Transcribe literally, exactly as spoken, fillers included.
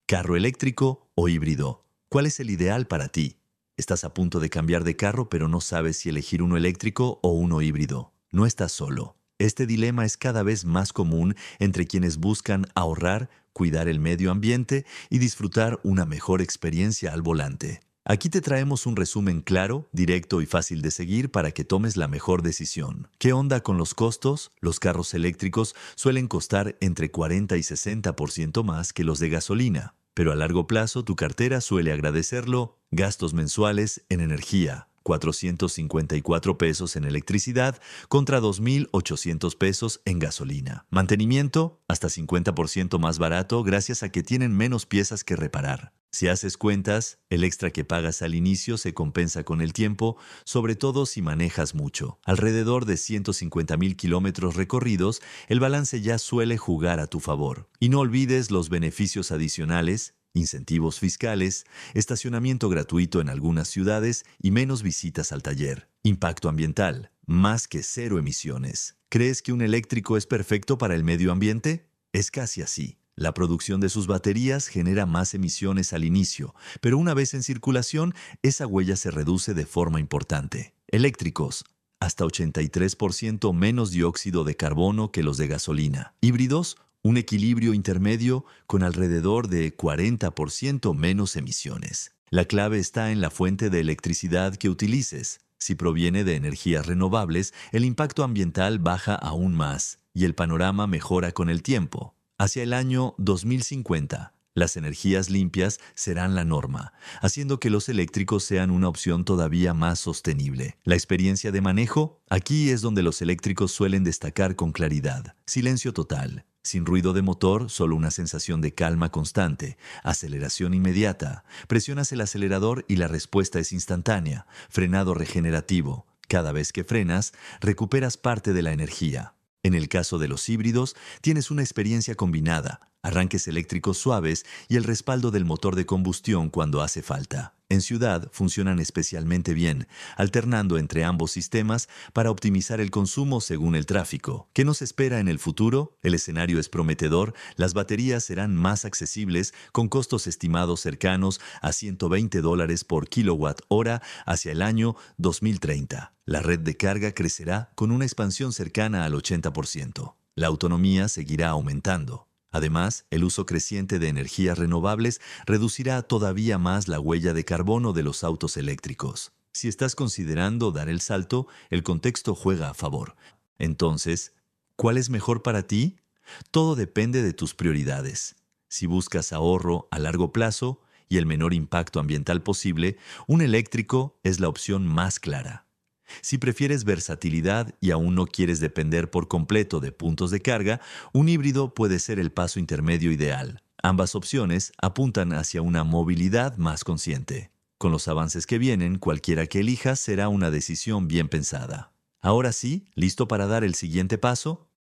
¿Carro eléctrico o híbrido? ¿Cuál es el ideal para ti? Estás a punto de cambiar de carro, pero no sabes si elegir uno eléctrico o uno híbrido. No estás solo. Este dilema es cada vez más común entre quienes buscan ahorrar, cuidar el medio ambiente y disfrutar una mejor experiencia al volante. Aquí te traemos un resumen claro, directo y fácil de seguir para que tomes la mejor decisión. ¿Qué onda con los costos? Los carros eléctricos suelen costar entre cuarenta y sesenta por ciento más que los de gasolina, pero a largo plazo tu cartera suele agradecerlo. Gastos mensuales en energía: cuatrocientos cincuenta y cuatro pesos en electricidad contra dos mil ochocientos pesos en gasolina. Mantenimiento: hasta cincuenta por ciento más barato gracias a que tienen menos piezas que reparar. Si haces cuentas, el extra que pagas al inicio se compensa con el tiempo, sobre todo si manejas mucho. Alrededor de ciento cincuenta mil kilómetros recorridos, el balance ya suele jugar a tu favor. Y no olvides los beneficios adicionales: incentivos fiscales, estacionamiento gratuito en algunas ciudades y menos visitas al taller. Impacto ambiental: más que cero emisiones. ¿Crees que un eléctrico es perfecto para el medio ambiente? Es casi así. La producción de sus baterías genera más emisiones al inicio, pero una vez en circulación, esa huella se reduce de forma importante. Eléctricos: hasta ochenta y tres por ciento menos dióxido de carbono que los de gasolina. Híbridos: un equilibrio intermedio con alrededor de cuarenta por ciento menos emisiones. La clave está en la fuente de electricidad que utilices. Si proviene de energías renovables, el impacto ambiental baja aún más y el panorama mejora con el tiempo. Hacia el año dos mil cincuenta, las energías limpias serán la norma, haciendo que los eléctricos sean una opción todavía más sostenible. La experiencia de manejo: aquí es donde los eléctricos suelen destacar con claridad. Silencio total. Sin ruido de motor, solo una sensación de calma constante. Aceleración inmediata. Presionas el acelerador y la respuesta es instantánea. Frenado regenerativo: cada vez que frenas, recuperas parte de la energía. En el caso de los híbridos, tienes una experiencia combinada: arranques eléctricos suaves y el respaldo del motor de combustión cuando hace falta. En ciudad funcionan especialmente bien, alternando entre ambos sistemas para optimizar el consumo según el tráfico. ¿Qué nos espera en el futuro? El escenario es prometedor. Las baterías serán más accesibles, con costos estimados cercanos a ciento veinte dólares por kilowatt hora hacia el año dos mil treinta. La red de carga crecerá con una expansión cercana al ochenta por ciento. La autonomía seguirá aumentando. Además, el uso creciente de energías renovables reducirá todavía más la huella de carbono de los autos eléctricos. Si estás considerando dar el salto, el contexto juega a favor. Entonces, ¿cuál es mejor para ti? Todo depende de tus prioridades. Si buscas ahorro a largo plazo y el menor impacto ambiental posible, un eléctrico es la opción más clara. Si prefieres versatilidad y aún no quieres depender por completo de puntos de carga, un híbrido puede ser el paso intermedio ideal. Ambas opciones apuntan hacia una movilidad más consciente. Con los avances que vienen, cualquiera que elijas será una decisión bien pensada. Ahora sí, ¿listo para dar el siguiente paso?